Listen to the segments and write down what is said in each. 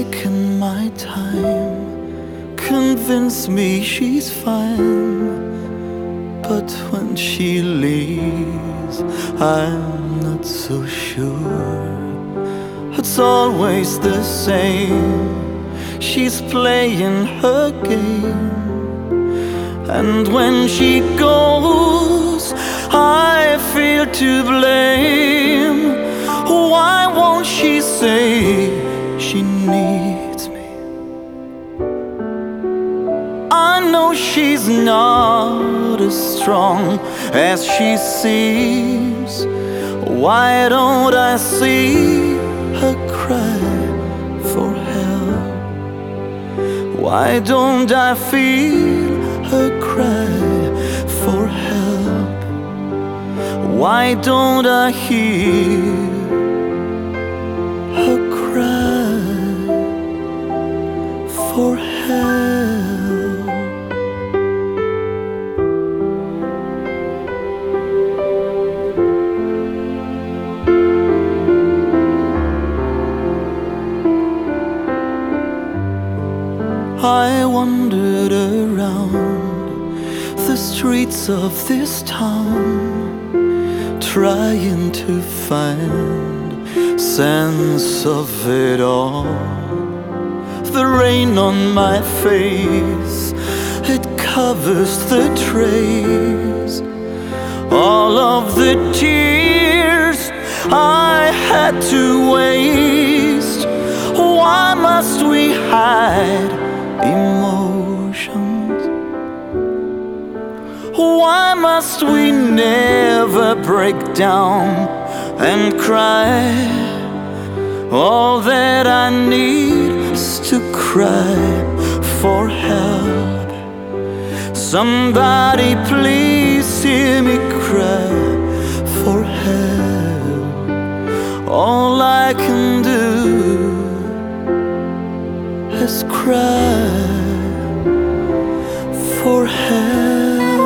taken my time, convinced me she's fine. But when she leaves, I'm not so sure. It's always the same, she's playing her game. And when she goes, I feel to blame. Why won't she say she needs me? I know she's not as strong as she seems. Why don't I see her cry for help? Why don't I feel her cry for help? Why don't I hear her cry for help? I wandered around the streets of this town, trying to find sense of it all. The rain on my face, it covers the trace. All of the tears I had to waste. Why must we hide emotions? Why must we never break down and cry? All that I need is to cry for help. Somebody please hear me cry for help. All I can do is cry for help.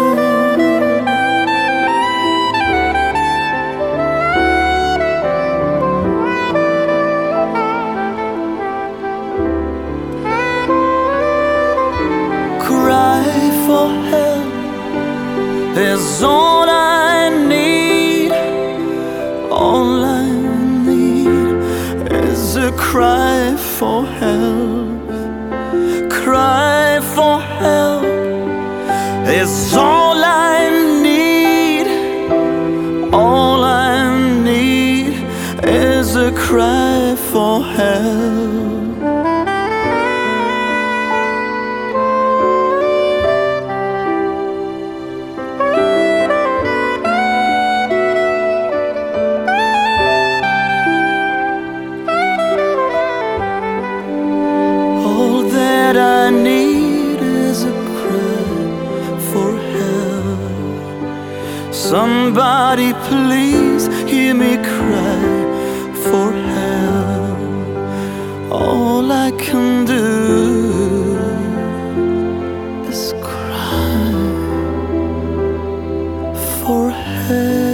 Cry for help is all I need. All I need is a cry for help. Cry for help is all I need. All I need is a cry for help. All that I need is a cry for help. Somebody please hear me cry for help. All I can do is cry for help.